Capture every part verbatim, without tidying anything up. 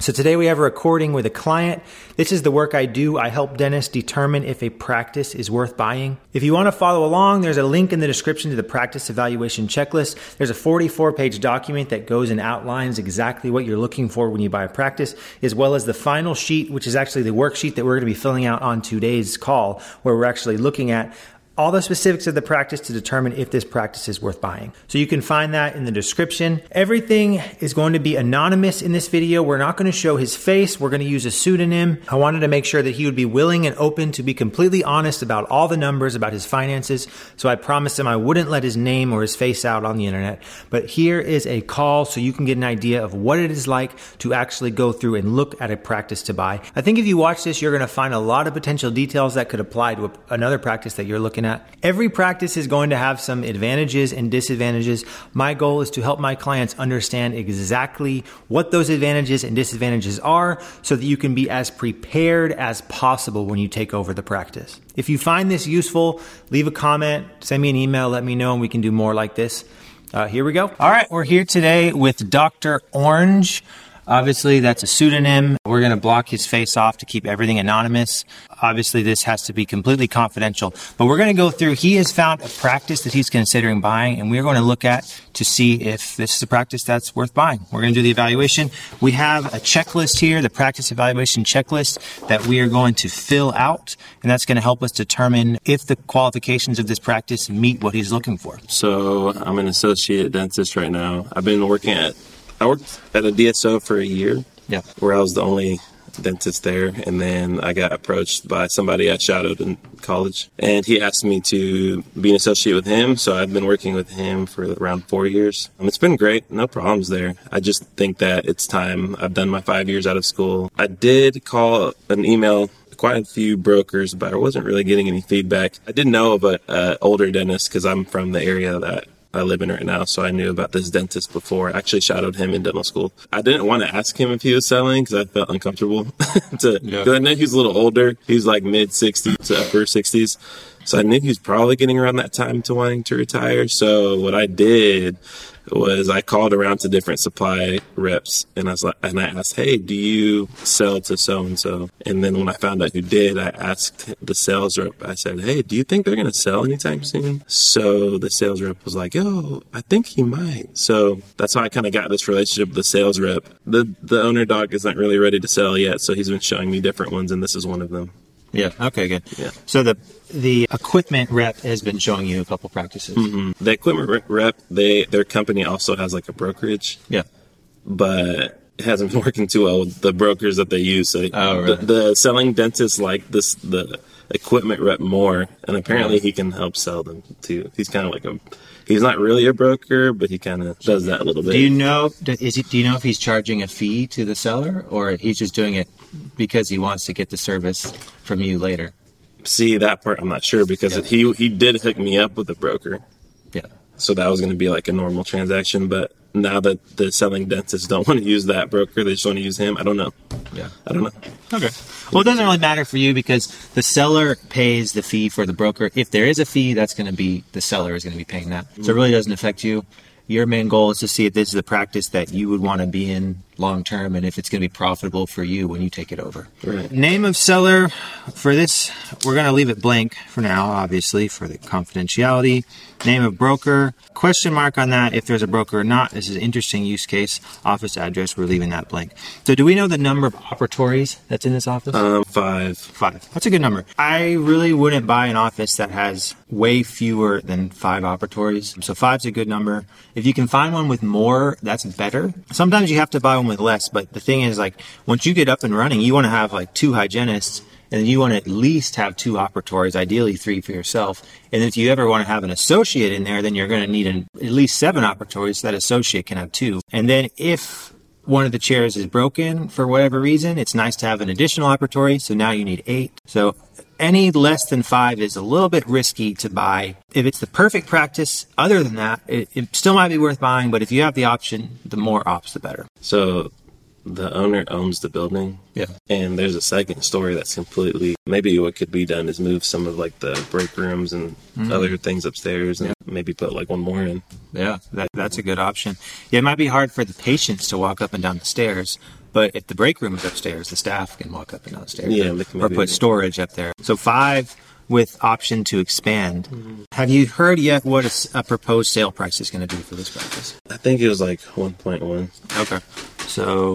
So today we have a recording with a client. This is the work I do. I help dentists determine if a practice is worth buying. If you want to follow along, there's a link in the description to the practice evaluation checklist. There's a forty-four page document that goes and outlines exactly what you're looking for when you buy a practice, as well as the final sheet, which is actually the worksheet that we're going to be filling out on today's call, where we're actually looking at all the specifics of the practice to determine if this practice is worth buying. So you can find that in the description. Everything is going to be anonymous in this video. We're not going to show his face. We're going to use a pseudonym. I wanted to make sure that he would be willing and open to be completely honest about all the numbers, about his finances. So I promised him I wouldn't let his name or his face out on the internet. But here is a call so you can get an idea of what it is like to actually go through and look at a practice to buy. I think if you watch this, you're going to find a lot of potential details that could apply to a, another practice that you're looking at. Every practice is going to have some advantages and disadvantages. My goal is to help my clients understand exactly what those advantages and disadvantages are so that you can be as prepared as possible when you take over the practice. If you find this useful, leave a comment, send me an email, let me know, and we can do more like this. Uh, here we go. All right, we're here today with Doctor Orange. Obviously, that's a pseudonym. We're going to block his face off to keep everything anonymous. Obviously, this has to be completely confidential. But we're going to go through, he has found a practice that he's considering buying, and we're going to look at to see if this is a practice that's worth buying. We're going to do the evaluation. We have a checklist here, the practice evaluation checklist, that we are going to fill out, and that's going to help us determine if the qualifications of this practice meet what he's looking for. So I'm an associate dentist right now. I've been working at I worked at a D S O for a year, yeah, where I was the only dentist there, and then I got approached by somebody I shadowed in college, and he asked me to be an associate with him, so I've been working with him for around four years. Um, it's been great, no problems there. I just think that it's time. I've done my five years out of school. I did call an email quite a few brokers, but I wasn't really getting any feedback. I did know of an uh, older dentist because I'm from the area that I live in right now, so I knew about this dentist before. I actually shadowed him in dental school. I didn't want to ask him if he was selling because I felt uncomfortable. to, yeah. I knew he was a little older. He was like mid sixties to upper sixties. So I knew he was probably getting around that time to wanting to retire. So what I did was I called around to different supply reps, and I was like, and I asked, "Hey, do you sell to so and so?" And then when I found out who did, I asked the sales rep. I said, "Hey, do you think they're going to sell anytime soon?" So the sales rep was like, "Oh, I think he might." So that's how I kind of got this relationship with the sales rep. The the owner doc isn't really ready to sell yet, so he's been showing me different ones, and this is one of them. Yeah. Okay, good. Yeah. So the the equipment rep has been showing you a couple practices. Mm-hmm. The equipment rep, they their company also has like a brokerage. Yeah. But it hasn't been working too well with the brokers that they use. So oh, really? the, the selling dentists like this the equipment rep more, and apparently he can help sell them too. He's kind of like a he's not really a broker, but he kind of does that a little bit. Do you know is he, do you know if he's charging a fee to the seller, or he's just doing it because he wants to get the service from you later? See, that part I'm not sure, because yeah. he he did hook me up with a broker. Yeah. So that was going to be like a normal transaction, but now that the selling dentists don't want to use that broker, they just want to use him. I don't know. Yeah. I don't know. Okay. Well, it doesn't really matter for you because the seller pays the fee for the broker. If there is a fee, that's going to be, the seller is going to be paying that. So it really doesn't affect you. Your main goal is to see if this is a practice that you would want to be in long term, and if it's going to be profitable for you when you take it over. Right. Name of seller for this, we're going to leave it blank for now, obviously, for the confidentiality. Name of broker, question mark on that if there's a broker or not. This is an interesting use case. Office address, we're leaving that blank. So do we know the number of operatories that's in this office? Um, five. Five. That's a good number. I really wouldn't buy an office that has way fewer than five operatories. So five's a good number. If you can find one with more, that's better. Sometimes you have to buy one with less, but the thing is, like, once you get up and running, you want to have like two hygienists, and you want to at least have two operatories, ideally three for yourself. And if you ever want to have an associate in there, then you're going to need an, at least seven operatories so that associate can have two. And then if one of the chairs is broken for whatever reason, it's nice to have an additional operatory. So now you need eight. So any less than five is a little bit risky to buy. If it's the perfect practice, other than that, it, it still might be worth buying. But if you have the option, the more ops, the better. So the owner owns the building. Yeah. And there's a second story that's completely, maybe what could be done is move some of like the break rooms and mm-hmm. other things upstairs, and yeah. maybe put like one more in. Yeah, that, that's a good option. Yeah, it might be hard for the patients to walk up and down the stairs, But if the break room is upstairs, the staff can walk up and down the stairs. Yeah, or, or put storage up there. So five with option to expand. Mm-hmm. Have you heard yet what a, a proposed sale price is going to do for this practice? I think it was like one point one. Okay. So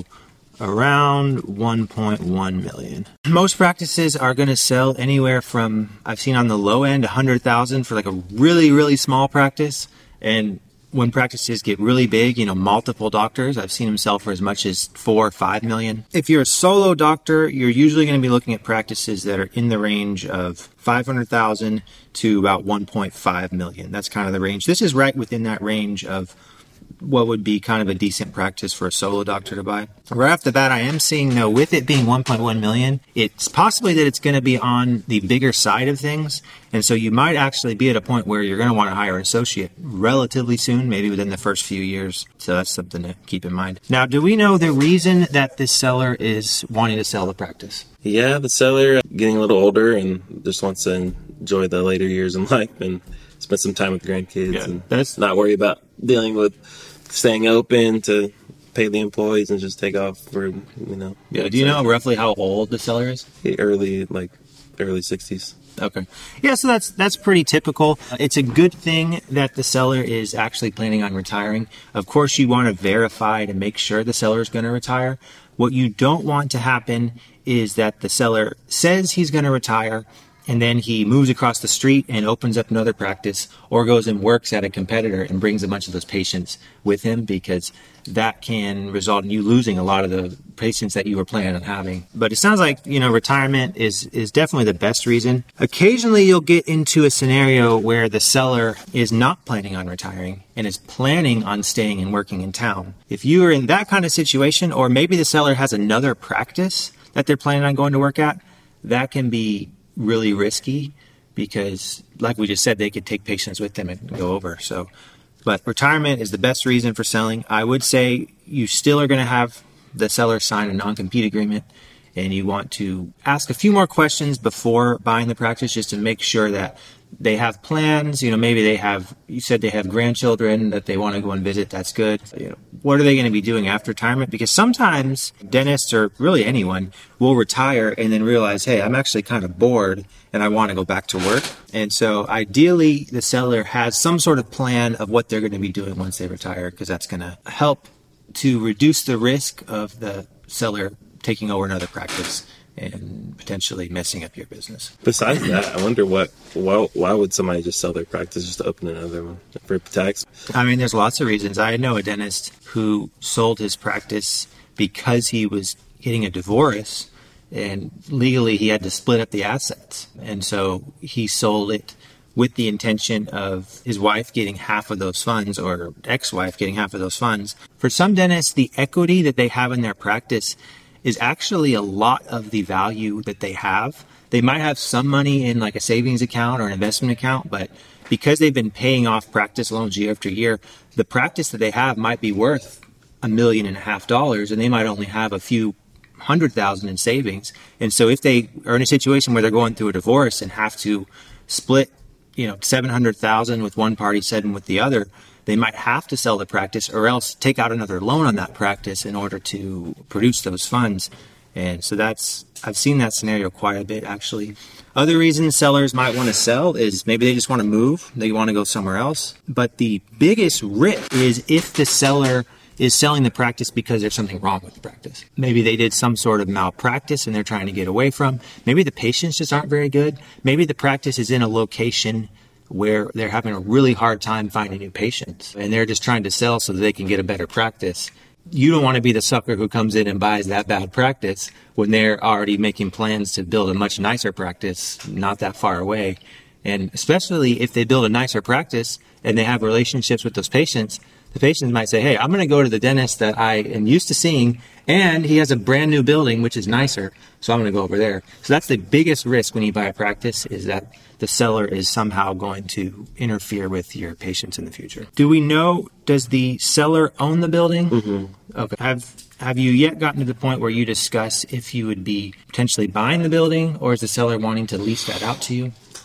around one point one million. Most practices are going to sell anywhere from, I've seen on the low end, one hundred thousand for like a really, really small practice. And when practices get really big, you know, multiple doctors, I've seen them sell for as much as four or five million. If you're a solo doctor, you're usually going to be looking at practices that are in the range of five hundred thousand to about one point five million. That's kind of the range. This is right within that range of what would be kind of a decent practice for a solo doctor to buy. Right off the bat, I am seeing, though, with it being one point one million, it's possibly that it's going to be on the bigger side of things. And so you might actually be at a point where you're going to want to hire an associate relatively soon, maybe within the first few years. So that's something to keep in mind. Now, do we know the reason that this seller is wanting to sell the practice? Yeah, the seller getting a little older and just wants to enjoy the later years in life and spend some time with grandkids yeah, and that's, not worry about dealing with staying open to pay the employees and just take off for, you know. Yeah. Do you know roughly how old the seller is? Early, like early sixties. Okay. Yeah, so that's that's pretty typical. It's a good thing that the seller is actually planning on retiring. Of course, you want to verify to make sure the seller is going to retire. What you don't want to happen is that the seller says he's going to retire and then he moves across the street and opens up another practice or goes and works at a competitor and brings a bunch of those patients with him, because that can result in you losing a lot of the patients that you were planning on having. But it sounds like, you know, retirement is, is definitely the best reason. Occasionally you'll get into a scenario where the seller is not planning on retiring and is planning on staying and working in town. If you are in that kind of situation, or maybe the seller has another practice that they're planning on going to work at, that can be really risky because, like we just said, they could take patients with them and go over. So, but retirement is the best reason for selling. I would say you still are going to have the seller sign a non-compete agreement, and you want to ask a few more questions before buying the practice just to make sure that they have plans. You know, maybe they have, you said they have grandchildren that they want to go and visit. That's good. You know, what are they going to be doing after retirement? Because sometimes dentists, or really anyone, will retire and then realize, hey, I'm actually kind of bored and I want to go back to work. And so ideally the seller has some sort of plan of what they're going to be doing once they retire, because that's going to help to reduce the risk of the seller taking over another practice and potentially messing up your business. Besides that, I wonder what, why, why would somebody just sell their practice just to open another one for tax? I mean, there's lots of reasons. I know a dentist who sold his practice because he was getting a divorce, and legally he had to split up the assets. And so he sold it with the intention of his wife getting half of those funds, or ex-wife getting half of those funds. For some dentists, the equity that they have in their practice is actually a lot of the value that they have. They might have some money in like a savings account or an investment account, but because they've been paying off practice loans year after year, the practice that they have might be worth a million and a half dollars, and they might only have a few hundred thousand in savings. And so if they are in a situation where they're going through a divorce and have to split, you know, seven hundred thousand with one party, seven with the other, they might have to sell the practice or else take out another loan on that practice in order to produce those funds. And so that's, I've seen that scenario quite a bit, actually. Other reasons sellers might want to sell is maybe they just want to move. They want to go somewhere else. But the biggest risk is if the seller is selling the practice because there's something wrong with the practice. Maybe they did some sort of malpractice and they're trying to get away from. Maybe the patients just aren't very good. Maybe the practice is in a location where they're having a really hard time finding new patients and they're just trying to sell so that they can get a better practice. You don't want to be the sucker who comes in and buys that bad practice when they're already making plans to build a much nicer practice not that far away. And especially if they build a nicer practice and they have relationships with those patients, the patients might say, hey, I'm going to go to the dentist that I am used to seeing, and he has a brand new building, which is nicer, so I'm going to go over there. So that's the biggest risk when you buy a practice, is that the seller is somehow going to interfere with your patients in the future. Do we know, does the seller own the building? Mm-hmm. Okay. Have have you yet gotten to the point where you discuss if you would be potentially buying the building, or is the seller wanting to lease that out to you?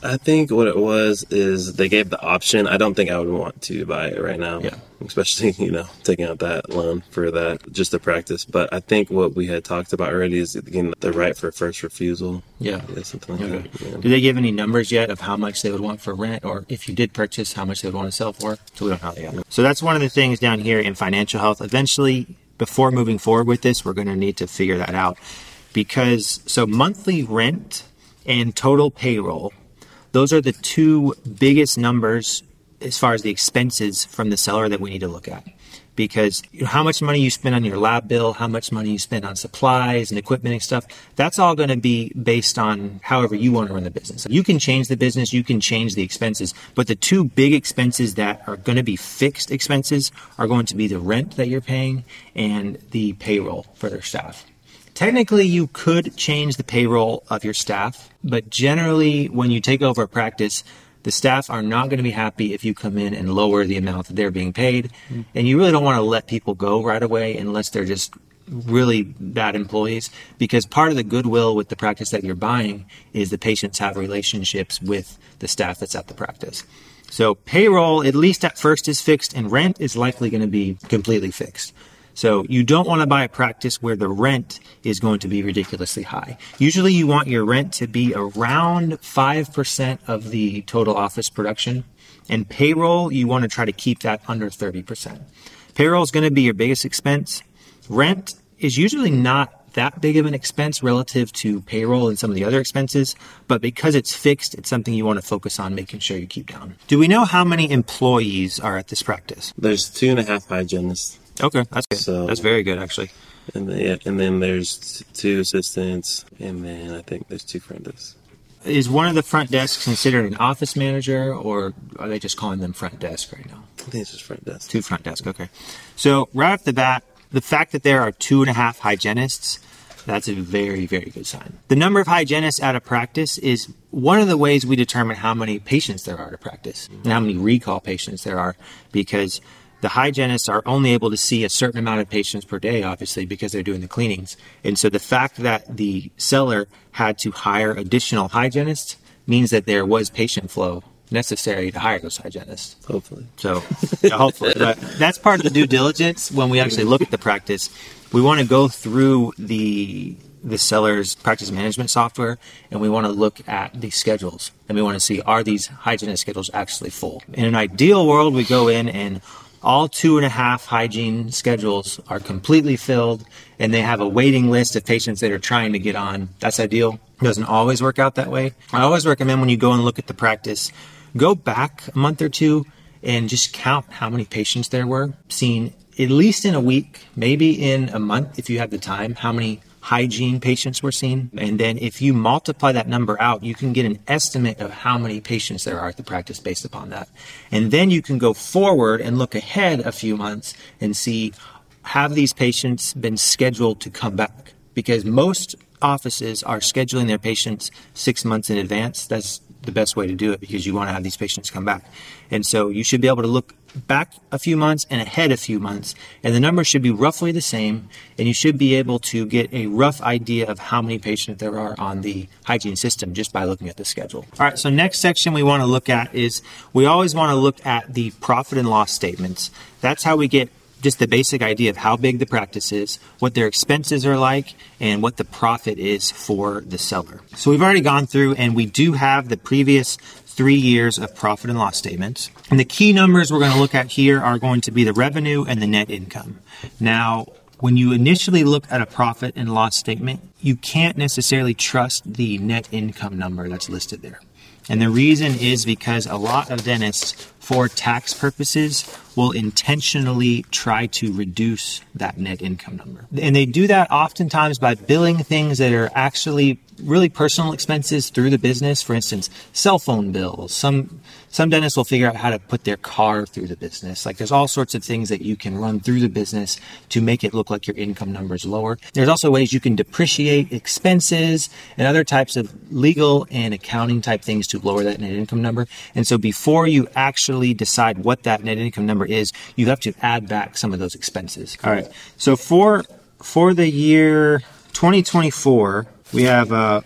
I think what it was is they gave the option. I don't think I would want to buy it right now. Yeah. Especially, you know, taking out that loan for that, just to practice. But I think what we had talked about already is getting the right for first refusal. Yeah. yeah something like Okay. that. Yeah. Do they give any numbers yet of how much they would want for rent, or if you did purchase, how much they would want to sell for? So we don't know yet. So that's one of the things down here in financial health. Eventually, before moving forward with this, we're going to need to figure that out. Because, so monthly rent and total payroll, those are the two biggest numbers as far as the expenses from the seller that we need to look at. Because how much money you spend on your lab bill, how much money you spend on supplies and equipment and stuff, that's all going to be based on however you want to run the business. You can change the business, you can change the expenses, but the two big expenses that are going to be fixed expenses are going to be the rent that you're paying and the payroll for their staff. Technically, you could change the payroll of your staff, but generally, when you take over a practice, the staff are not going to be happy if you come in and lower the amount that they're being paid. Mm. And you really don't want to let people go right away unless they're just really bad employees, because part of the goodwill with the practice that you're buying is the patients have relationships with the staff that's at the practice. So payroll, at least at first, is fixed, and rent is likely going to be completely fixed. So you don't want to buy a practice where the rent is going to be ridiculously high. Usually you want your rent to be around five percent of the total office production. And payroll, you want to try to keep that under thirty percent. Payroll is going to be your biggest expense. Rent is usually not that big of an expense relative to payroll and some of the other expenses, but because it's fixed, it's something you want to focus on making sure you keep down. Do we know how many employees are at this practice? There's two and a half hygienists. Okay, that's good. So, that's very good, actually. And then, yeah, and then there's two assistants, and then I think there's two front desks. Is one of the front desks considered an office manager, or are they just calling them front desk right now? I think it's just front desk. Two front desk, okay. So right off the bat, the fact that there are two and a half hygienists, that's a very, very good sign. The number of hygienists at a practice is one of the ways we determine how many patients there are at a practice and how many recall patients there are, because the hygienists are only able to see a certain amount of patients per day, obviously, because they're doing the cleanings. And so the fact that the seller had to hire additional hygienists means that there was patient flow necessary to hire those hygienists. Hopefully. So, yeah, hopefully. But that's part of the due diligence when we actually look at the practice. We want to go through the the seller's practice management software, and we want to look at the schedules. And we want to see, are these hygienist schedules actually full? In an ideal world, we go in and all two and a half hygiene schedules are completely filled, and they have a waiting list of patients that are trying to get on. That's ideal. It doesn't always work out that way. I always recommend when you go and look at the practice, go back a month or two and just count how many patients there were seen, at least in a week, maybe in a month if you have the time, how many hygiene patients were seen. And then if you multiply that number out, you can get an estimate of how many patients there are at the practice based upon that. And then you can go forward and look ahead a few months and see, have these patients been scheduled to come back? Because most offices are scheduling their patients six months in advance. That's the best way to do it, because you want to have these patients come back. And so you should be able to look back a few months and ahead a few months, and the numbers should be roughly the same, and you should be able to get a rough idea of how many patients there are on the hygiene system just by looking at the schedule. All right, so next section we want to look at is we always want to look at the profit and loss statements. That's how we get just the basic idea of how big the practice is, what their expenses are like, and what the profit is for the seller. So we've already gone through, and we do have the previous three years of profit and loss statements. And the key numbers we're going to look at here are going to be the revenue and the net income. Now, when you initially look at a profit and loss statement, you can't necessarily trust the net income number that's listed there. And the reason is because a lot of dentists, for tax purposes, will intentionally try to reduce that net income number. And they do that oftentimes by billing things that are actually really personal expenses through the business. For instance, cell phone bills. Some some dentists will figure out how to put their car through the business. Like, there's all sorts of things that you can run through the business to make it look like your income number is lower. There's also ways you can depreciate expenses and other types of legal and accounting type things to lower that net income number. And so before you actually decide what that net income number is, you have to add back some of those expenses. All right. So for for the year twenty twenty-four, we have uh,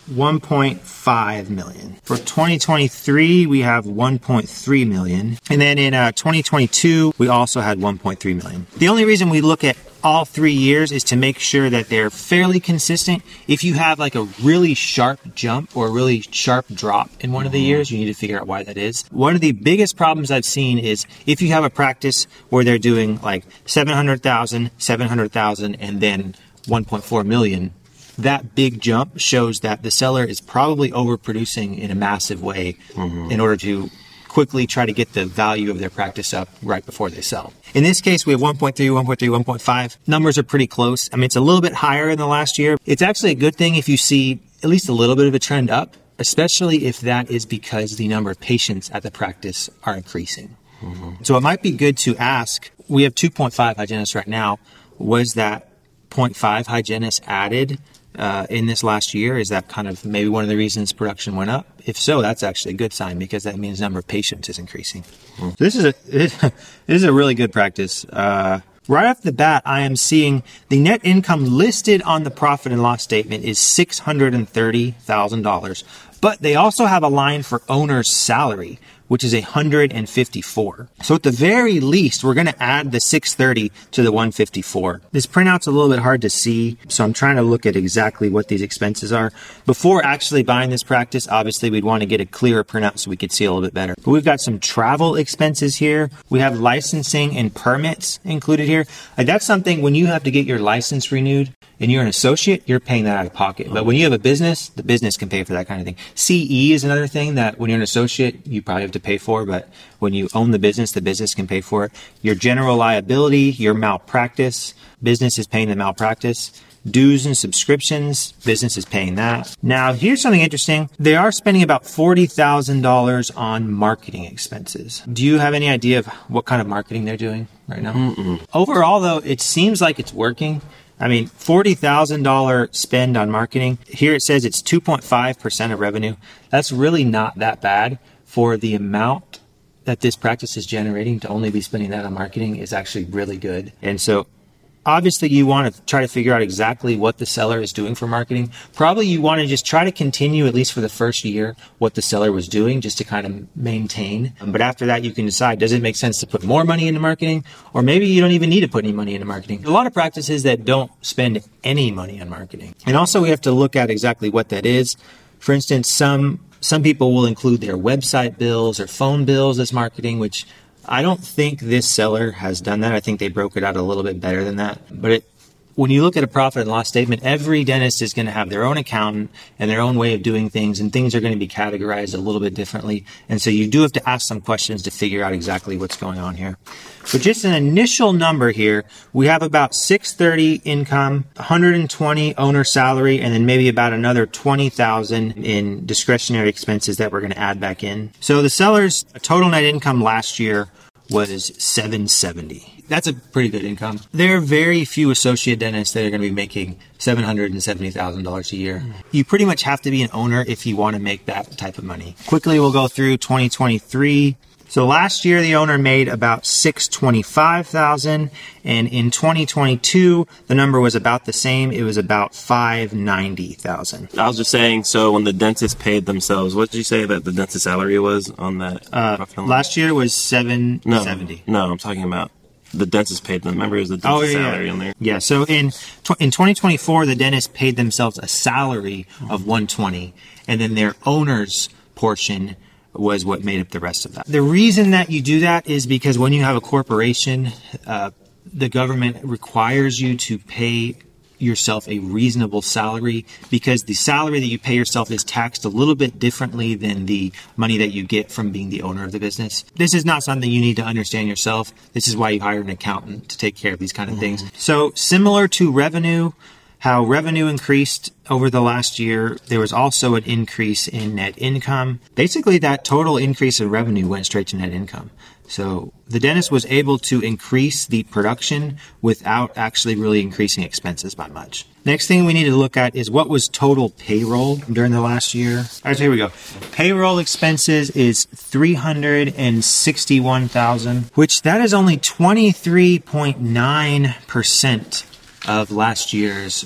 one point five million. For twenty twenty-three, we have one point three million. And then in uh, twenty twenty-two, we also had one point three million. The only reason we look at all three years is to make sure that they're fairly consistent. If you have like a really sharp jump or a really sharp drop in one of the years, you need to figure out why that is. One of the biggest problems I've seen is if you have a practice where they're doing like seven hundred thousand, seven hundred thousand, and then one point four million, that big jump shows that the seller is probably overproducing in a massive way mm-hmm. in order to quickly try to get the value of their practice up right before they sell. In this case, we have one point three, one point three, one point five. Numbers are pretty close. I mean, it's a little bit higher in the last year. It's actually a good thing if you see at least a little bit of a trend up, especially if that is because the number of patients at the practice are increasing. Mm-hmm. So it might be good to ask, we have two point five hygienists right now. Was that zero point five hygienists added Uh, in this last year? Is that kind of maybe one of the reasons production went up? If so, that's actually a good sign because that means the number of patients is increasing. Mm-hmm. So this is a this is a really good practice. Uh, right off the bat, I am seeing the net income listed on the profit and loss statement is six hundred thirty thousand dollars, but they also have a line for owner's salary, which is one hundred fifty-four. So at the very least, we're going to add the six thirty to the one fifty-four. This printout's a little bit hard to see, so I'm trying to look at exactly what these expenses are. Before actually buying this practice, obviously we'd want to get a clearer printout so we could see a little bit better. But we've got some travel expenses here. We have licensing and permits included here. Like that's something when you have to get your license renewed and you're an associate, you're paying that out of pocket. But when you have a business, the business can pay for that kind of thing. C E is another thing that when you're an associate, you probably have to pay for, but when you own the business, the business can pay for it. Your general liability, your malpractice, business is paying the malpractice. Dues and subscriptions, business is paying that. Now, here's something interesting. They are spending about forty thousand dollars on marketing expenses. Do you have any idea of what kind of marketing they're doing right now? Mm-mm. Overall, though, it seems like it's working. I mean, forty thousand dollars spend on marketing. Here it says it's two point five percent of revenue. That's really not that bad for the amount that this practice is generating. To only be spending that on marketing is actually really good. And so obviously you want to try to figure out exactly what the seller is doing for marketing. Probably you want to just try to continue, at least for the first year, what the seller was doing just to kind of maintain. But after that, you can decide, does it make sense to put more money into marketing? Or maybe you don't even need to put any money into marketing. A lot of practices that don't spend any money on marketing. And also we have to look at exactly what that is. For instance, some some people will include their website bills or phone bills as marketing, which I don't think this seller has done that. I think they broke it out a little bit better than that. But it, when you look at a profit and loss statement, every dentist is going to have their own accountant and their own way of doing things, and things are going to be categorized a little bit differently. And so you do have to ask some questions to figure out exactly what's going on here. But just an initial number here, we have about six hundred thirty income, one hundred twenty owner salary, and then maybe about another twenty thousand in discretionary expenses that we're going to add back in. So the seller's total net income last year was seven hundred seventy dollars. That's a pretty good income. There are very few associate dentists that are going to be making seven hundred seventy thousand dollars a year. You pretty much have to be an owner if you want to make that type of money. Quickly, we'll go through twenty twenty-three. So last year, the owner made about six hundred twenty-five thousand dollars, and in twenty twenty-two, the number was about the same. It was about five hundred ninety thousand dollars. I was just saying, so when the dentist paid themselves, what did you say that the dentist salary was on that? Uh, last year was seven hundred seventy dollars. No, no, I'm talking about the dentist paid them. Remember, it was the dentist oh, yeah, salary yeah. on there. Yeah, so in in twenty twenty-four, the dentist paid themselves a salary of one hundred twenty dollars, and then their owner's portion was what made up the rest of that. The reason that you do that is because when you have a corporation, uh, the government requires you to pay yourself a reasonable salary, because the salary that you pay yourself is taxed a little bit differently than the money that you get from being the owner of the business. This is not something you need to understand yourself. This is why you hire an accountant to take care of these kind of mm-hmm. things. So similar to revenue, how revenue increased over the last year, there was also an increase in net income. Basically, that total increase in revenue went straight to net income. So the dentist was able to increase the production without actually really increasing expenses by much. Next thing we need to look at is what was total payroll during the last year. All right, so here we go. Payroll expenses is three hundred sixty-one thousand dollars, which that is only twenty-three point nine percent of last year's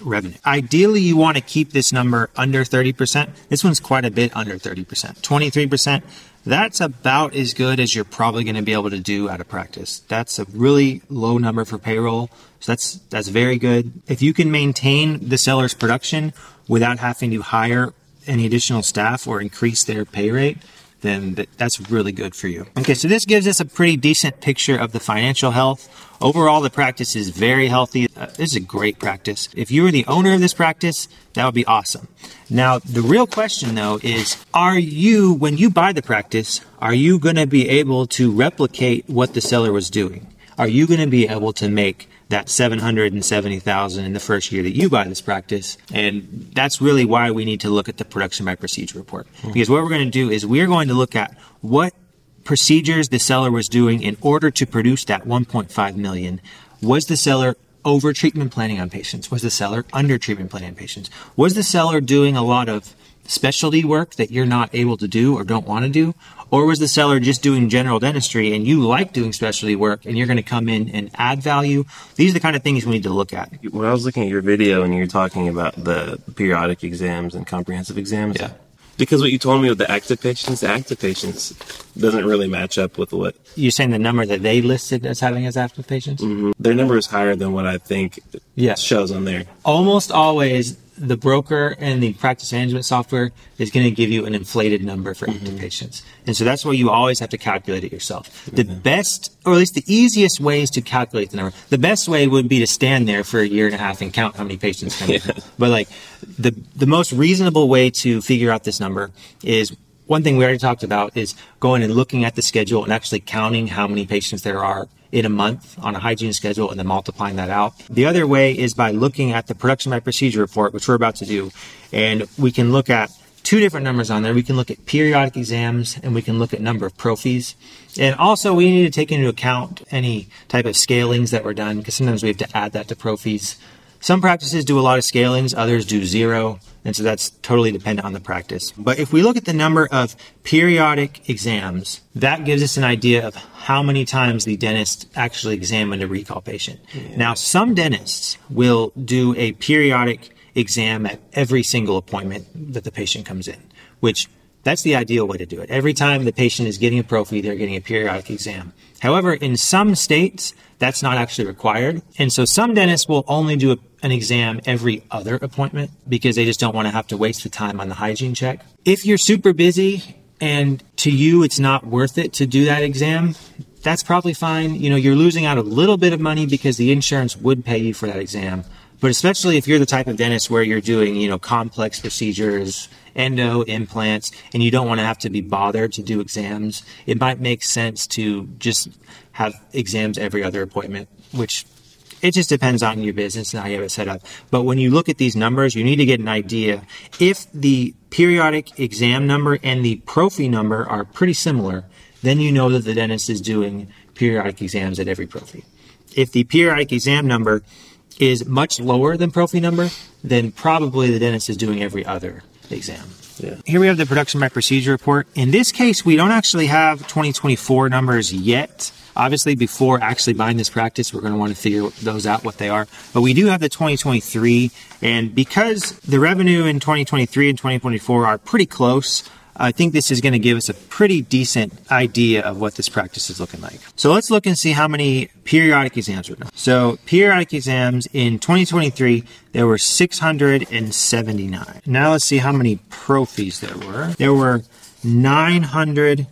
revenue. Ideally, you want to keep this number under thirty percent. This one's quite a bit under thirty percent. twenty-three percent, that's about as good as you're probably going to be able to do out of practice. That's a really low number for payroll. So that's that's very good. If you can maintain the seller's production without having to hire any additional staff or increase their pay rate, then that's really good for you. Okay, so this gives us a pretty decent picture of the financial health. Overall, the practice is very healthy. Uh, this is a great practice. If you were the owner of this practice, that would be awesome. Now, the real question, though, is are you, when you buy the practice, are you going to be able to replicate what the seller was doing? Are you going to be able to make that seven hundred seventy thousand dollars in the first year that you buy this practice? And that's really why we need to look at the production by procedure report. Mm-hmm. Because what we're going to do is we're going to look at what procedures the seller was doing in order to produce that one point five million dollars. Was the seller over treatment planning on patients? Was the seller under treatment planning on patients? Was the seller doing a lot of specialty work that you're not able to do or don't want to do? Or was the seller just doing general dentistry and you like doing specialty work and you're going to come in and add value? These are the kind of things we need to look at. When I was looking at your video and you were talking about the periodic exams and comprehensive exams, yeah. Because what you told me with the active patients, the active patients doesn't really match up with what... You're saying the number that they listed as having as active patients? Mm-hmm. Their number is higher than what I think yeah. shows on there. Almost always, the broker and the practice management software is going to give you an inflated number for active mm-hmm. patients. And so that's why you always have to calculate it yourself. The mm-hmm. best, or at least the easiest ways to calculate the number, the best way would be to stand there for a year and a half and count how many patients come in. Yeah. But like the the most reasonable way to figure out this number is, one thing we already talked about is going and looking at the schedule and actually counting how many patients there are in a month on a hygiene schedule and then multiplying that out. The other way is by looking at the production by procedure report, which we're about to do. And we can look at two different numbers on there. We can look at periodic exams and we can look at number of prophies. And also we need to take into account any type of scalings that were done, because sometimes we have to add that to prophies. Some practices do a lot of scalings, others do zero, and so that's totally dependent on the practice. But if we look at the number of periodic exams, that gives us an idea of how many times the dentist actually examined a recall patient. Yeah. Now, some dentists will do a periodic exam at every single appointment that the patient comes in, which that's the ideal way to do it. Every time the patient is getting a prophy, they're getting a periodic exam. However, in some states, that's not actually required. And so some dentists will only do a, an exam every other appointment because they just don't want to have to waste the time on the hygiene check. If you're super busy and to you it's not worth it to do that exam, that's probably fine. You know, you're losing out a little bit of money because the insurance would pay you for that exam. But especially if you're the type of dentist where you're doing, you know, complex procedures, endo, implants, and you don't want to have to be bothered to do exams, it might make sense to just have exams every other appointment, which it just depends on your business and how you have it set up. But when you look at these numbers, you need to get an idea. If the periodic exam number and the prophy number are pretty similar, then you know that the dentist is doing periodic exams at every prophy. If the periodic exam number is much lower than prophy number, then probably the dentist is doing every other exam. Yeah. Here we have the production by procedure report. In this case, we don't actually have twenty twenty-four numbers yet. Obviously, before actually buying this practice, we're going to want to figure those out, what they are. But we do have the twenty twenty-three, and because the revenue in twenty twenty-three and twenty twenty-four are pretty close, I think this is going to give us a pretty decent idea of what this practice is looking like. So let's look and see how many periodic exams were done. So periodic exams in twenty twenty-three, there were six hundred seventy-nine. Now let's see how many prophies there were. There were nine hundred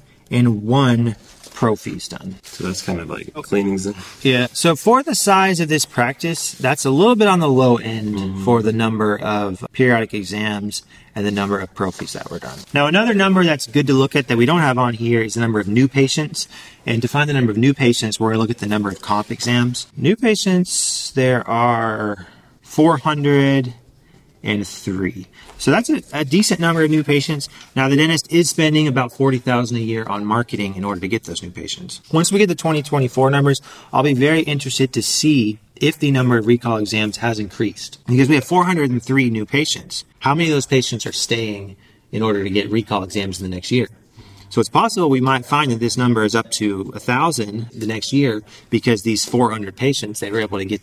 one prophies done. So that's kind of like cleanings. Then. Yeah. So for the size of this practice, that's a little bit on the low end mm-hmm. for the number of periodic exams and the number of prophies that were done. Now, another number that's good to look at that we don't have on here is the number of new patients. And to find the number of new patients, we're going to look at the number of comp exams. New patients, there are four hundred three. So that's a, a decent number of new patients. Now, the dentist is spending about forty thousand dollars a year on marketing in order to get those new patients. Once we get the twenty twenty-four numbers, I'll be very interested to see if the number of recall exams has increased. Because we have four hundred three new patients. How many of those patients are staying in order to get recall exams in the next year? So it's possible we might find that this number is up to one thousand the next year because these four hundred patients, they were able to get them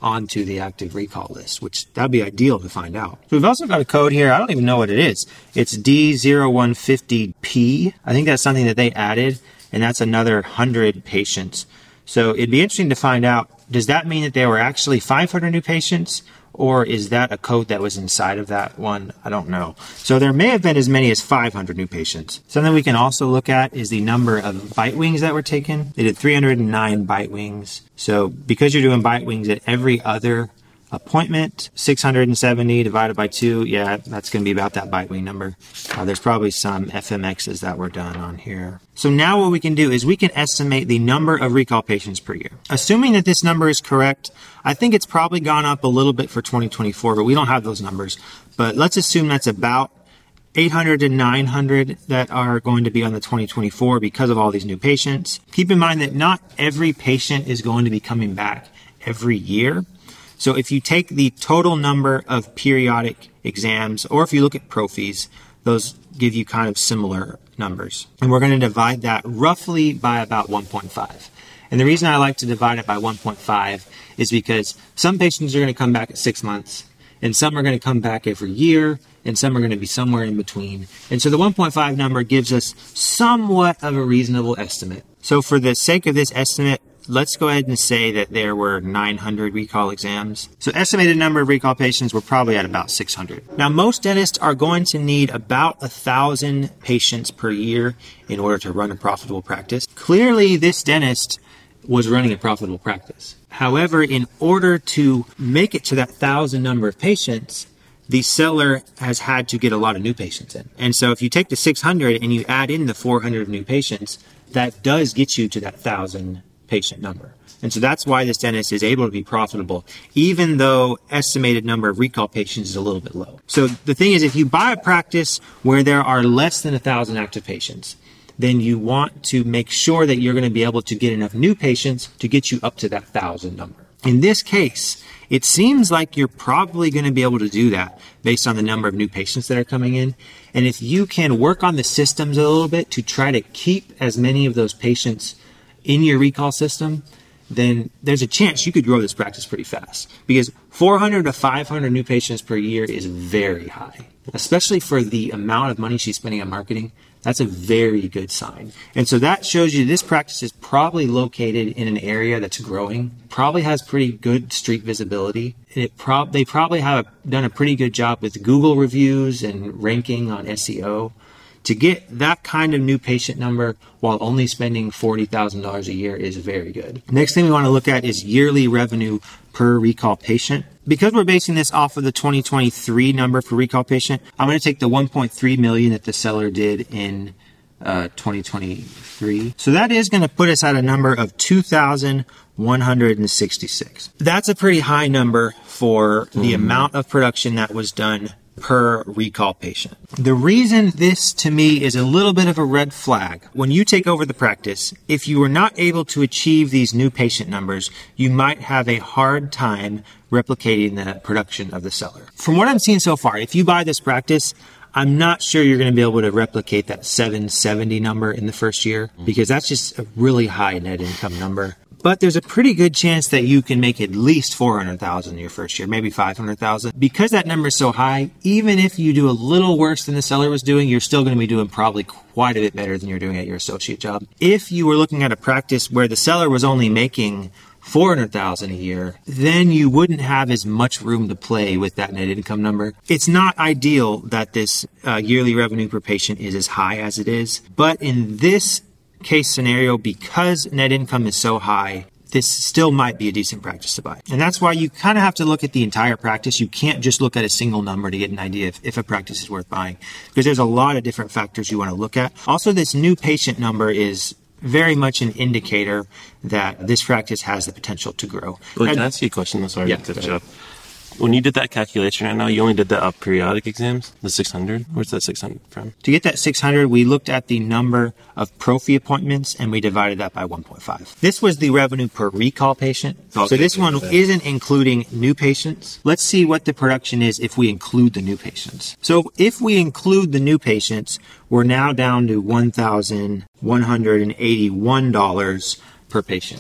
onto the active recall list, which that'd be ideal to find out. So we've also got a code here. I don't even know what it is. It's D zero one five zero P. I think that's something that they added, and that's another one hundred patients. So it'd be interesting to find out, does that mean that there were actually five hundred new patients, or is that a code that was inside of that one? I don't know. So there may have been as many as five hundred new patients. Something we can also look at is the number of bite wings that were taken. They did three hundred nine bite wings. So because you're doing bite wings at every other appointment, six hundred seventy divided by two, yeah, that's going to be about that bite wing number. Uh, there's probably some F M Xs that were done on here. So now what we can do is we can estimate the number of recall patients per year. Assuming that this number is correct, I think it's probably gone up a little bit for twenty twenty-four, but we don't have those numbers. But let's assume that's about eight hundred to nine hundred that are going to be on the twenty twenty-four because of all these new patients. Keep in mind that not every patient is going to be coming back every year. So if you take the total number of periodic exams, or if you look at prophies, those give you kind of similar numbers. And we're going to divide that roughly by about one point five. And the reason I like to divide it by one point five is because some patients are going to come back at six months, and some are going to come back every year, and some are going to be somewhere in between. And so the one point five number gives us somewhat of a reasonable estimate. So for the sake of this estimate, let's go ahead and say that there were nine hundred recall exams. So estimated number of recall patients were probably at about six hundred. Now, most dentists are going to need about one thousand patients per year in order to run a profitable practice. Clearly, this dentist was running a profitable practice. However, in order to make it to that one thousand number of patients, the seller has had to get a lot of new patients in. And so if you take the six hundred and you add in the four hundred new patients, that does get you to that one thousand patient number. And so that's why this dentist is able to be profitable, even though estimated number of recall patients is a little bit low. So the thing is, if you buy a practice where there are less than a thousand active patients, then you want to make sure that you're going to be able to get enough new patients to get you up to that thousand number. In this case, it seems like you're probably going to be able to do that based on the number of new patients that are coming in. And if you can work on the systems a little bit to try to keep as many of those patients in your recall system, then there's a chance you could grow this practice pretty fast, because four hundred to five hundred new patients per year is very high, especially for the amount of money she's spending on marketing. That's a very good sign. And so that shows you this practice is probably located in an area that's growing, probably has pretty good street visibility. It prob- they probably have done a pretty good job with Google reviews and ranking on S E O. To get that kind of new patient number while only spending forty thousand dollars a year is very good. Next thing we want to look at is yearly revenue per recall patient. Because we're basing this off of the twenty twenty-three number for recall patient, I'm going to take the one point three million that the seller did in uh, twenty twenty-three. So that is going to put us at a number of two thousand one hundred sixty-six. That's a pretty high number for the mm-hmm. amount of production that was done per recall patient. The reason this to me is a little bit of a red flag, when you take over the practice, if you are not able to achieve these new patient numbers, you might have a hard time replicating the production of the seller. From what I'm seeing so far, if you buy this practice, I'm not sure you're going to be able to replicate that seven seventy number in the first year, because that's just a really high net income number. But there's a pretty good chance that you can make at least four hundred thousand in your first year, maybe five hundred thousand. Because that number is so high, even if you do a little worse than the seller was doing, you're still going to be doing probably quite a bit better than you're doing at your associate job. If you were looking at a practice where the seller was only making four hundred thousand a year, then you wouldn't have as much room to play with that net income number. It's not ideal that this uh, yearly revenue per patient is as high as it is, but in this case scenario, because net income is so high, this still might be a decent practice to buy. And that's why you kind of have to look at the entire practice. You can't just look at a single number to get an idea if, if a practice is worth buying, because there's a lot of different factors you want to look at. Also, this new patient number is very much an indicator that this practice has the potential to grow. Well, can I ask you a question? Sorry yeah, to cut you off. When you did that calculation right now, you only did that of periodic exams, the six hundred? Where's that six hundred from? To get that six hundred, we looked at the number of prophy appointments and we divided that by one point five. This was the revenue per recall patient. Okay, so this one that. isn't including new patients. Let's see what the production is if we include the new patients. So if we include the new patients, we're now down to one thousand one hundred eighty-one dollars per patient.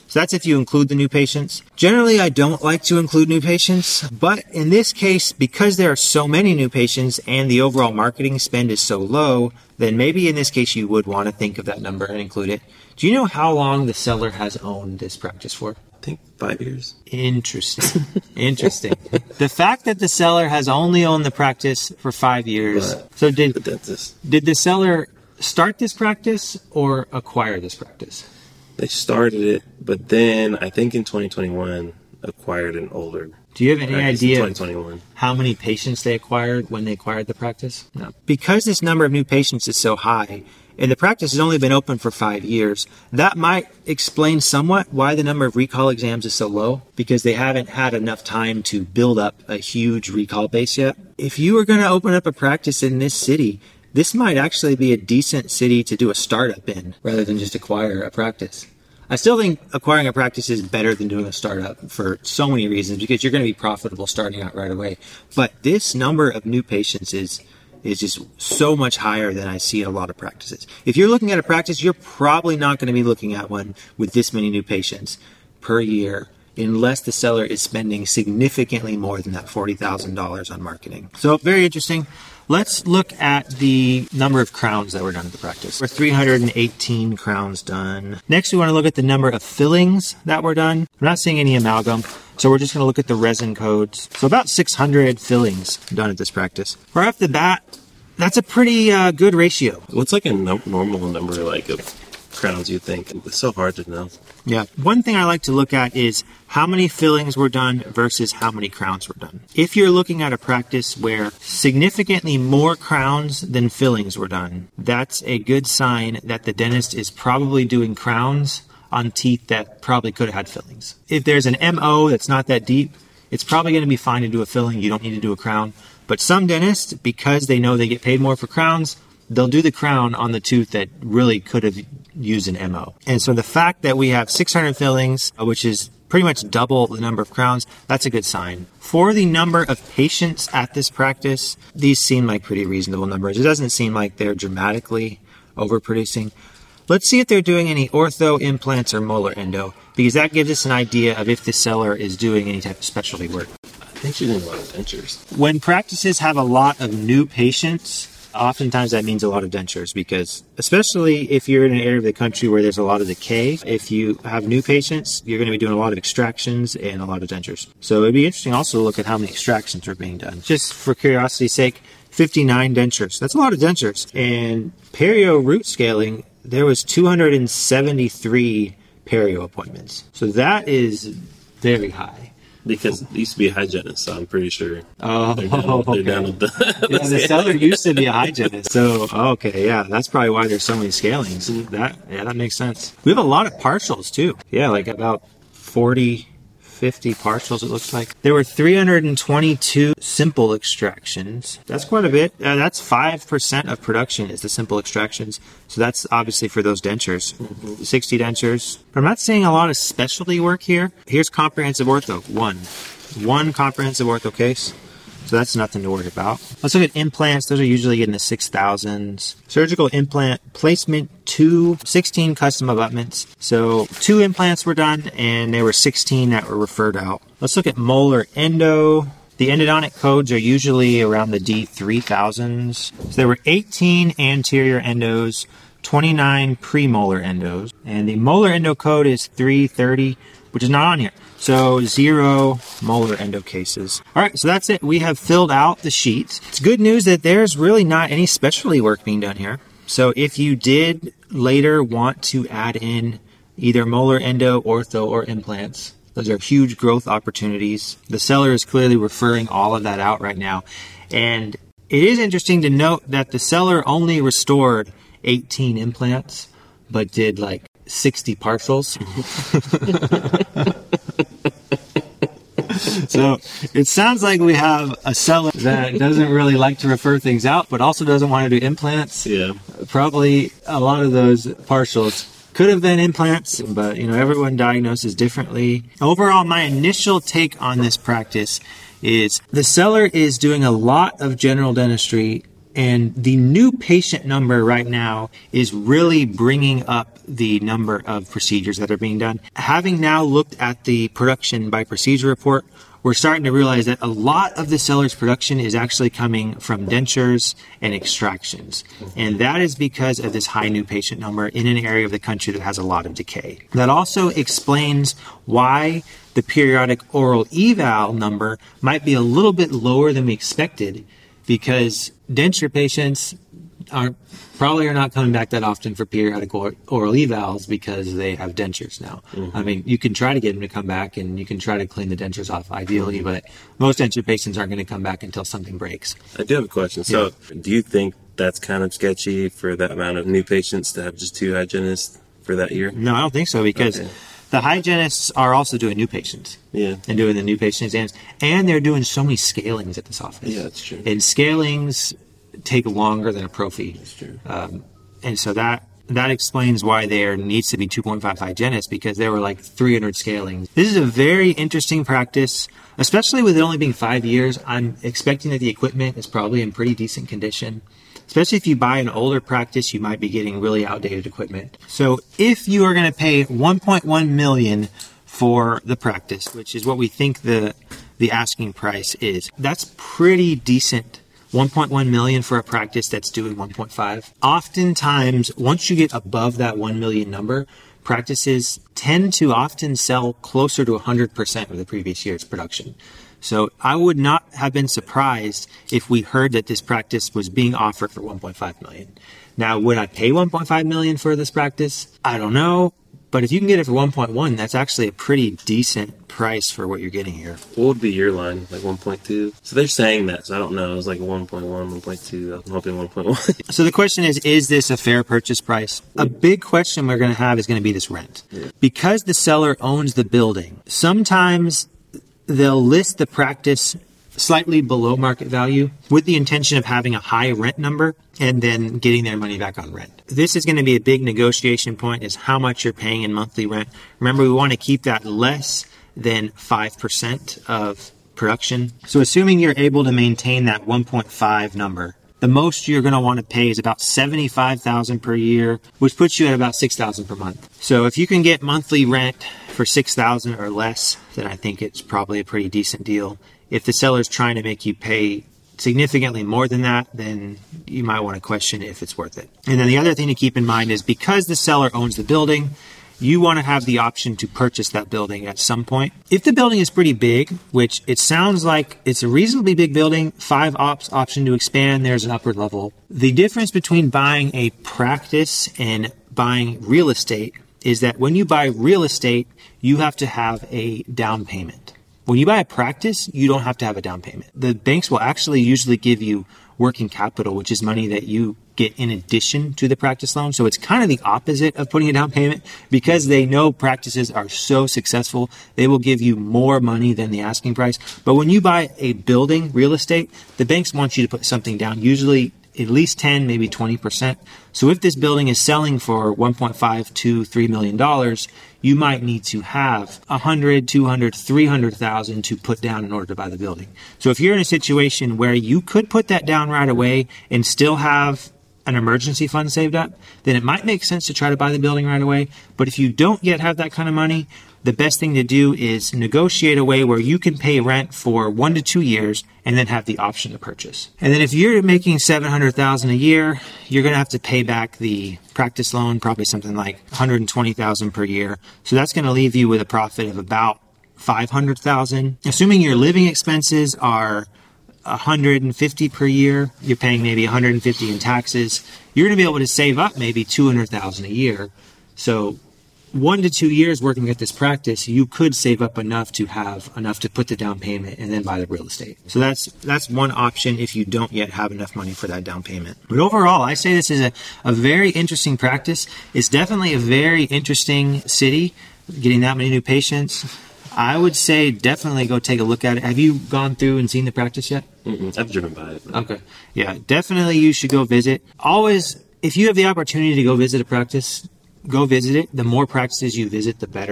So that's if you include the new patients. Generally, I don't like to include new patients, but in this case, because there are so many new patients and the overall marketing spend is so low, then maybe in this case you would want to think of that number and include it. Do you know how long the seller has owned this practice for? I think five years. Interesting. Interesting. The fact that the seller has only owned the practice for five years. But so did the dentist. Did the seller start this practice or acquire this practice? They started it, but then I think in twenty twenty-one acquired an older. Do you have any idea twenty twenty-one. How many patients they acquired when they acquired the practice? No. Because this number of new patients is so high, and the practice has only been open for five years, that might explain somewhat why the number of recall exams is so low, because they haven't had enough time to build up a huge recall base yet. If you were going to open up a practice in this city, this might actually be a decent city to do a startup in rather than just acquire a practice. I still think acquiring a practice is better than doing a startup for so many reasons, because you're going to be profitable starting out right away. But this number of new patients is is just so much higher than I see in a lot of practices. If you're looking at a practice, you're probably not going to be looking at one with this many new patients per year, unless the seller is spending significantly more than that forty thousand dollars on marketing. So very interesting. Let's look at the number of crowns that were done at the practice. We're three hundred eighteen crowns done. Next, we want to look at the number of fillings that were done. I'm not seeing any amalgam, so we're just going to look at the resin codes. So about six hundred fillings done at this practice. Right off the bat, that's a pretty uh, good ratio. What's like a no- normal number like of crowns you think? It's so hard to know. Yeah. One thing I like to look at is how many fillings were done versus how many crowns were done. If you're looking at a practice where significantly more crowns than fillings were done, that's a good sign that the dentist is probably doing crowns on teeth that probably could have had fillings. If there's an M O that's not that deep, it's probably going to be fine to do a filling. You don't need to do a crown. But some dentists, because they know they get paid more for crowns, they'll do the crown on the tooth that really could have used an M O. And so the fact that we have six hundred fillings, which is pretty much double the number of crowns, that's a good sign. For the number of patients at this practice, these seem like pretty reasonable numbers. It doesn't seem like they're dramatically overproducing. Let's see if they're doing any ortho, implants, or molar endo, because that gives us an idea of if the seller is doing any type of specialty work. I think she's doing a lot of dentures. When practices have a lot of new patients, oftentimes that means a lot of dentures, because especially if you're in an area of the country where there's a lot of decay, if you have new patients, you're going to be doing a lot of extractions and a lot of dentures. So it'd be interesting also to look at how many extractions are being done. Just for curiosity's sake, fifty-nine dentures. That's a lot of dentures. And perio root scaling, there was two hundred seventy-three perio appointments. So that is very high. Because it used to be a hygienist, so I'm pretty sure oh, they're down, okay. they're down with the... Yeah, the seller used to be a hygienist. So, okay, yeah, that's probably why there's so many scalings. That, yeah, that makes sense. We have a lot of partials, too. Yeah, like about forty, fifty partials, it looks like. There were three hundred twenty-two simple extractions. That's quite a bit. Uh, that's five percent of production is the simple extractions. So that's obviously for those dentures. Mm-hmm. sixty dentures. But I'm not seeing a lot of specialty work here. Here's comprehensive ortho. One. One comprehensive ortho case. So that's nothing to worry about. Let's look at implants. Those are usually in the six thousands. Surgical implant placement, two, sixteen custom abutments. So two implants were done, and there were sixteen that were referred out. Let's look at molar endo. The endodontic codes are usually around the D three thousands. So there were eighteen anterior endos, twenty-nine premolar endos, and the molar endo code is three thirty, which is not on here. So zero molar endo cases. All right, so that's it. We have filled out the sheet. It's good news that there's really not any specialty work being done here. So if you did later want to add in either molar endo, ortho, or implants, those are huge growth opportunities. The seller is clearly referring all of that out right now. And it is interesting to note that the seller only restored eighteen implants, but did like sixty partials. So it sounds like we have a seller that doesn't really like to refer things out, but also doesn't want to do implants. Yeah. Probably a lot of those partials could have been implants, but you know, everyone diagnoses differently. Overall, my initial take on this practice is the seller is doing a lot of general dentistry And the new patient number right now is really bringing up the number of procedures that are being done. Having now looked at the production by procedure report, we're starting to realize that a lot of the seller's production is actually coming from dentures and extractions. And that is because of this high new patient number in an area of the country that has a lot of decay. That also explains why the periodic oral eval number might be a little bit lower than we expected, because denture patients are probably are not coming back that often for periodic or, oral evals because they have dentures now. Mm-hmm. I mean, you can try to get them to come back and you can try to clean the dentures off ideally, but most denture patients aren't going to come back until something breaks. I do have a question. So yeah. Do you think that's kind of sketchy for that amount of new patients to have just two hygienists for that year? No, I don't think so, because okay. the hygienists are also doing new patients. Yeah. And doing the new patient exams. And they're doing so many scalings at this office. Yeah, that's true. And scalings take longer than a prophy. That's true. Um, and so that that explains why there needs to be two point five hygienists, because there were like three hundred scalings. This is a very interesting practice, especially with it only being five years. I'm expecting that the equipment is probably in pretty decent condition. Especially if you buy an older practice, you might be getting really outdated equipment. So if you are going to pay one point one million dollars for the practice, which is what we think the the asking price is, that's pretty decent. one point one million dollars for a practice that's doing one point five. Oftentimes, once you get above that one million number, practices tend to often sell closer to one hundred percent of the previous year's production. So I would not have been surprised if we heard that this practice was being offered for one point five million dollars. Now, would I pay one point five million dollars for this practice? I don't know. But if you can get it for one point one, that's actually a pretty decent price for what you're getting here. What would be your line? Like one point two? So they're saying that, so I don't know. It was like one point one, one point two. I'm hoping one point one. So the question is, is this a fair purchase price? A big question we're going to have is going to be this rent. Yeah. Because the seller owns the building, sometimes they'll list the practice slightly below market value with the intention of having a high rent number and then getting their money back on rent. This is going to be a big negotiation point, is how much you're paying in monthly rent. Remember, we want to keep that less than five percent of production. So assuming you're able to maintain that one point five number, the most you're going to want to pay is about seventy-five thousand dollars per year, which puts you at about six thousand dollars per month. So if you can get monthly rent for six thousand dollars or less, then I think it's probably a pretty decent deal. If the seller's trying to make you pay significantly more than that, then you might want to question if it's worth it. And then the other thing to keep in mind is, because the seller owns the building, you want to have the option to purchase that building at some point. If the building is pretty big, which it sounds like it's a reasonably big building, five ops, option to expand, there's an upward level. The difference between buying a practice and buying real estate is that when you buy real estate, you have to have a down payment. When you buy a practice, you don't have to have a down payment. The banks will actually usually give you working capital, which is money that you get in addition to the practice loan. So it's kind of the opposite of putting a down payment, because they know practices are so successful. They will give you more money than the asking price. But when you buy a building, real estate, the banks want you to put something down, usually at least ten, maybe twenty percent. So if this building is selling for one point five to three million dollars, you might need to have one hundred, two hundred, three hundred thousand to put down in order to buy the building. So if you're in a situation where you could put that down right away and still have an emergency fund saved up, then it might make sense to try to buy the building right away. But if you don't yet have that kind of money, the best thing to do is negotiate a way where you can pay rent for one to two years and then have the option to purchase. And then if you're making seven hundred thousand dollars a year, you're going to have to pay back the practice loan, probably something like one hundred twenty thousand dollars per year. So that's going to leave you with a profit of about five hundred thousand dollars. Assuming your living expenses are one hundred fifty thousand dollars per year, you're paying maybe one hundred fifty thousand dollars in taxes, you're going to be able to save up maybe two hundred thousand dollars a year. So one to two years working at this practice, you could save up enough to have enough to put the down payment and then buy the real estate. So that's that's one option if you don't yet have enough money for that down payment. But overall, I say this is a, a very interesting practice. It's definitely a very interesting city, getting that many new patients. I would say definitely go take a look at it. Have you gone through and seen the practice yet? Mm-mm, I've driven by it. Okay. Yeah, definitely you should go visit. Always, if you have the opportunity to go visit a practice, go visit it. The more practices you visit, the better.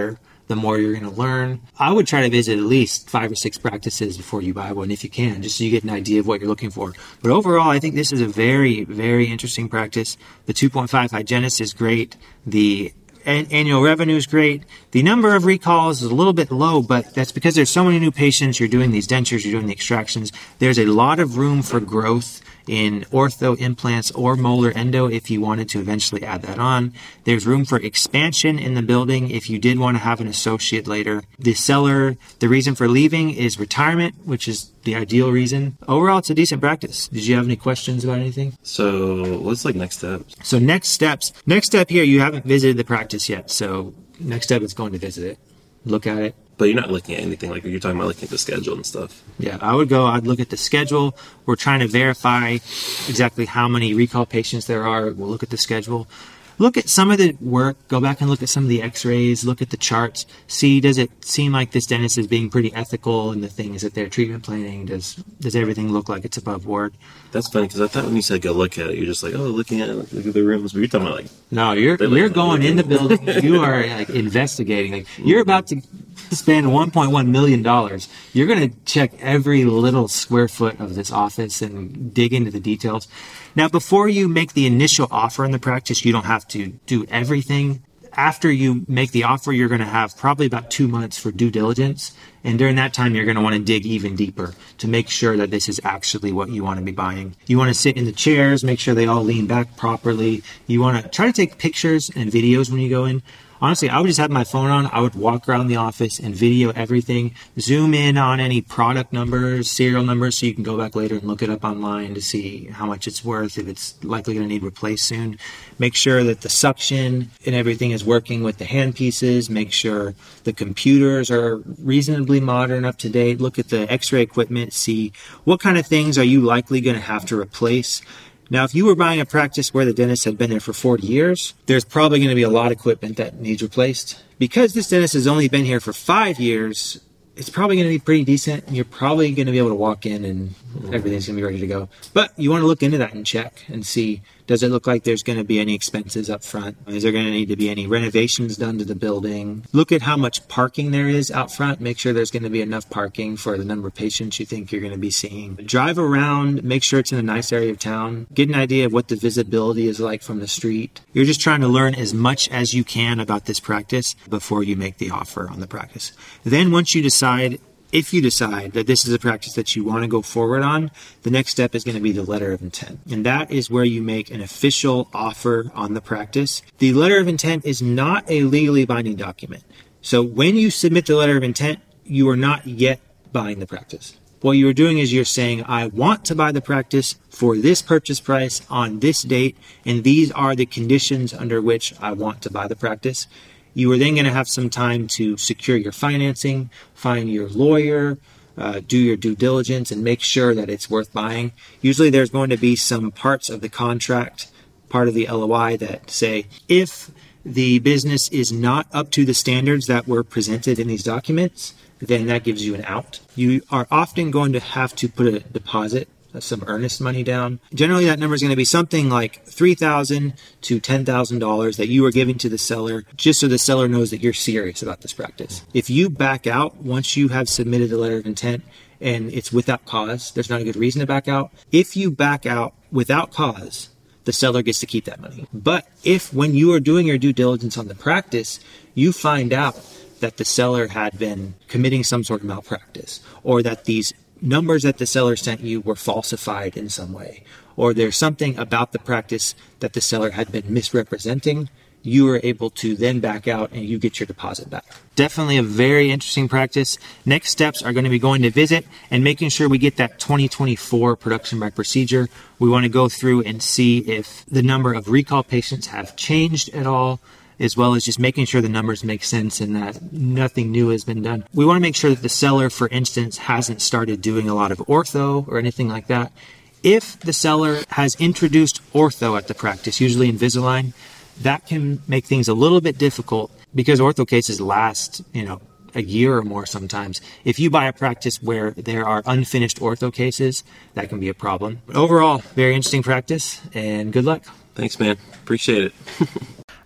the more you're going to learn. I would try to visit at least five or six practices before you buy one if you can, just so you get an idea of what you're looking for. But overall, I think this is a very, very interesting practice. The two point five hygienist is great. The an- annual revenue is great. The number of recalls is a little bit low, but that's because there's so many new patients. You're doing these dentures, you're doing the extractions. There's a lot of room for growth in ortho implants or molar endo if you wanted to eventually add that on. There's room for expansion in the building if you did want to have an associate later. The seller, the reason for leaving is retirement, which is the ideal reason. Overall, it's a decent practice. Did you have any questions about anything? So what's like next steps? So next steps. Next step here, you haven't visited the practice yet. So next step is going to visit it. Look at it. But you're not looking at anything like you're talking about looking at the schedule and stuff. Yeah, I would go, I'd look at the schedule. We're trying to verify exactly how many recall patients there are. We'll look at the schedule. Look at some of the work. Go back and look at some of the x-rays. Look at the charts. See, does it seem like this dentist is being pretty ethical in the things that they're treatment planning? Does does everything look like it's above board? That's funny because I thought when you said go look at it, you're just like, oh, looking at it, look at the rooms. But you're talking about like... No, you're, you're going in the building. You are like investigating. Like, you're about to spend one point one million dollars. You're going to check every little square foot of this office and dig into the details. Now, before you make the initial offer in the practice, you don't have to do everything. After you make the offer, you're going to have probably about two months for due diligence. And during that time, you're going to want to dig even deeper to make sure that this is actually what you want to be buying. You want to sit in the chairs, make sure they all lean back properly. You want to try to take pictures and videos when you go in. Honestly, I would just have my phone on. I would walk around the office and video everything, zoom in on any product numbers, serial numbers, so you can go back later and look it up online to see how much it's worth, if it's likely going to need replaced soon. Make sure that the suction and everything is working with the hand pieces. Make sure the computers are reasonably modern, up to date. Look at the x-ray equipment. See what kind of things are you likely going to have to replace. Now, if you were buying a practice where the dentist had been there for forty years, there's probably going to be a lot of equipment that needs replaced. Because this dentist has only been here for five years, it's probably going to be pretty decent. You're probably going to be able to walk in and everything's going to be ready to go. But you want to look into that and check and see, does it look like there's going to be any expenses up front? Is there going to need to be any renovations done to the building? Look at how much parking there is out front. Make sure there's going to be enough parking for the number of patients you think you're going to be seeing. Drive around. Make sure it's in a nice area of town. Get an idea of what the visibility is like from the street. You're just trying to learn as much as you can about this practice before you make the offer on the practice. Then once you decide, if you decide that this is a practice that you want to go forward on, the next step is going to be the letter of intent. And that is where you make an official offer on the practice. The letter of intent is not a legally binding document. So when you submit the letter of intent, you are not yet buying the practice. What you're doing is you're saying, I want to buy the practice for this purchase price on this date, and these are the conditions under which I want to buy the practice. You are then going to have some time to secure your financing, find your lawyer, uh, do your due diligence, and make sure that it's worth buying. Usually there's going to be some parts of the contract, part of the L O I, that say, if the business is not up to the standards that were presented in these documents, then that gives you an out. You are often going to have to put a deposit, some earnest money down. Generally, that number is going to be something like three thousand dollars to ten thousand dollars that you are giving to the seller, just so the seller knows that you're serious about this practice. If you back out once you have submitted a letter of intent and it's without cause, there's not a good reason to back out. If you back out without cause, the seller gets to keep that money. But if when you are doing your due diligence on the practice, you find out that the seller had been committing some sort of malpractice, or that these numbers that the seller sent you were falsified in some way, or there's something about the practice that the seller had been misrepresenting, you are able to then back out and you get your deposit back. Definitely a very interesting practice. Next steps are going to be going to visit and making sure we get that twenty twenty-four production by procedure. We want to go through and see if the number of recall patients have changed at all, as well as just making sure the numbers make sense and that nothing new has been done. We want to make sure that the seller, for instance, hasn't started doing a lot of ortho or anything like that. If the seller has introduced ortho at the practice, usually Invisalign, that can make things a little bit difficult because ortho cases last, you know, a year or more sometimes. If you buy a practice where there are unfinished ortho cases, that can be a problem. But overall, very interesting practice, and good luck. Thanks, man. Appreciate it.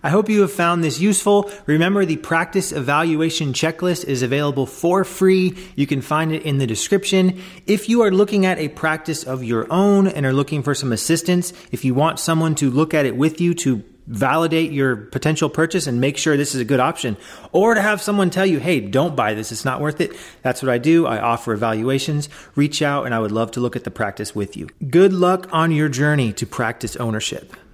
I hope you have found this useful. Remember, the practice evaluation checklist is available for free. You can find it in the description. If you are looking at a practice of your own and are looking for some assistance, if you want someone to look at it with you to validate your potential purchase and make sure this is a good option, or to have someone tell you, hey, don't buy this, it's not worth it. That's what I do. I offer evaluations. Reach out and I would love to look at the practice with you. Good luck on your journey to practice ownership.